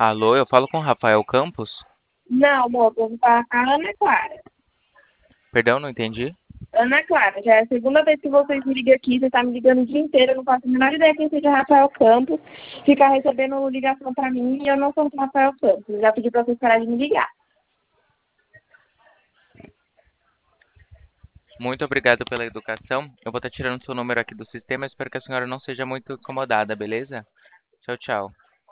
Alô, eu falo com o Rafael Campos? Não, amor, vou falar com a Ana Clara. Perdão, não entendi. Ana Clara, já é a segunda vez que vocês me ligam aqui, você está me ligando o dia inteiro, eu não faço a menor ideia quem seja Rafael Campos, ficar recebendo ligação para mim e eu não sou o Rafael Campos. Eu já pedi para vocês pararem de me ligar. Muito obrigado pela educação. Eu vou estar tirando seu número aqui do sistema. Espero que a senhora não seja muito incomodada, beleza? Tchau, tchau.